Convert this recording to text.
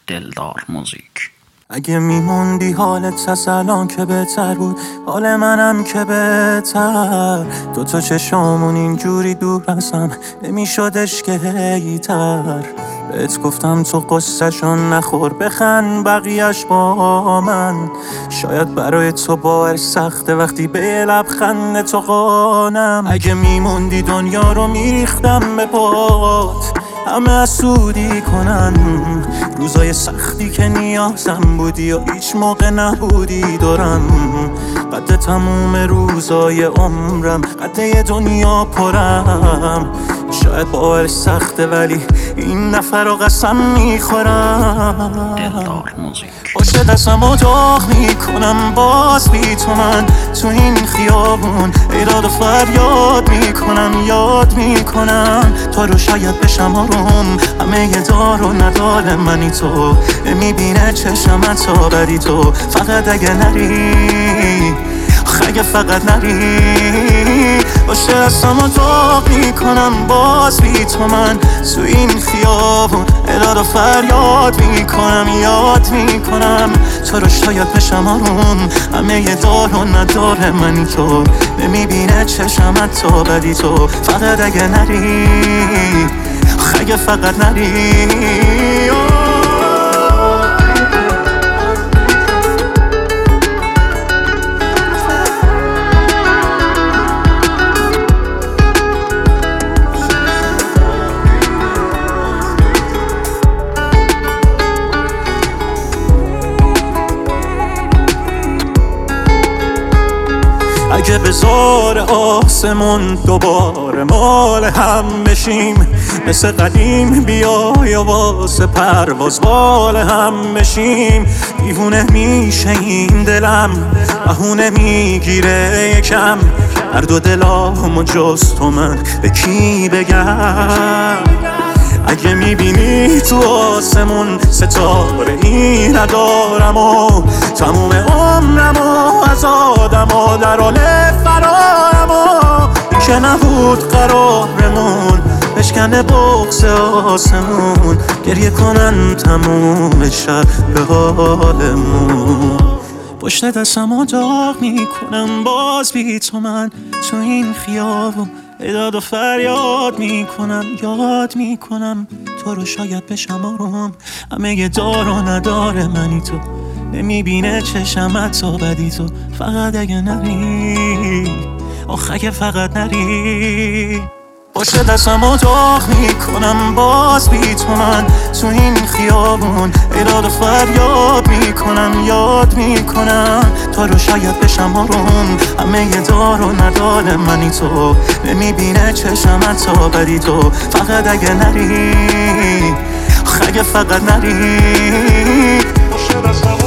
دلدار موزیک. اگه میموندی حالت از الان که بهتر بود، حال منم که بهتر. دوتا چشامون اینجوری دور ازم نمیشدش که هیتر. بهت گفتم تو قصه‌شون نخور، بخند بقیه‌اش با من. شاید برای تو باور سخته وقتی به لبخند تو قانم. اگه میموندی دنیا رو میریختم به پات، همه حسودی کنن. روزای سختی که نیازم بودی و هیچ موقع نبودی دورم. قد تموم روزای عمرم، قد یه دنیا پرم. شاید باور سخته ولی این نفر رو قسم میخورم. دلدار موزیک. پشت دستم رو داغ میکنم باز بی تو من تو این خیابون. ایراد و فریاد میکنم، یاد میکنم تا رو شاید بشم آروم. همه یه دار و ندار منی تو، میبینه چشمت تا بدی تو. فقط اگه نری، اگه فقط نری. باشه دستم رو داغ میکنم باز بی تو من تو این خیابون. ایراد و فریاد میکنم، یاد میکنم تا رو شاید بشم آروم. همه یه دار و ندار منی تو، میبینه چشمت تا بدی تو. فقط اگه نری، اگه فقط نری. اگه بزار آسمون دوباره مال هم بشیم، مثل قدیم بیای و واسه پرواز بال هم بشیم. دیوونه میشه این دلم، بهونه میگیره یکم. هر دو دلامو جز تو من به کی بگم؟ اگه میبینی تو آسمون ستاره ای ندارم و تموم عمرم و از آدم ها در حال فرارم و این که نبود قرارمون بشکنه بغض آسمون. گریه کنن تموم شب به حالمون. پشت دستم رو داغ میکنم باز بی تو من تو این خیابون. ایداد و فریاد میکنم، یاد میکنم تو رو شاید بشم آروم. همه یه دار و ندار منی تو، نمیبینه چشمت تا بدی تو. فقط اگه نری، اگه فقط نری. پشت دستم رو داغ میکنم باز بی تو من تو این خیابون. ایراد و فریاد میکنم، یاد میکنم تا رو شاید بشم آروم. همه یه دار و ندار منی تو، نمیبینه چشمت تا بدی تو. فقط اگه نری، اگه فقط نری. پشت دستم